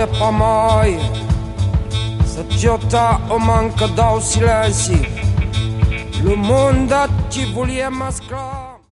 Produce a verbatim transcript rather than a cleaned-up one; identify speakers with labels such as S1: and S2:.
S1: pas mai. Sacchiota o manca dau silenzi. Le mondo ci volia mascrare.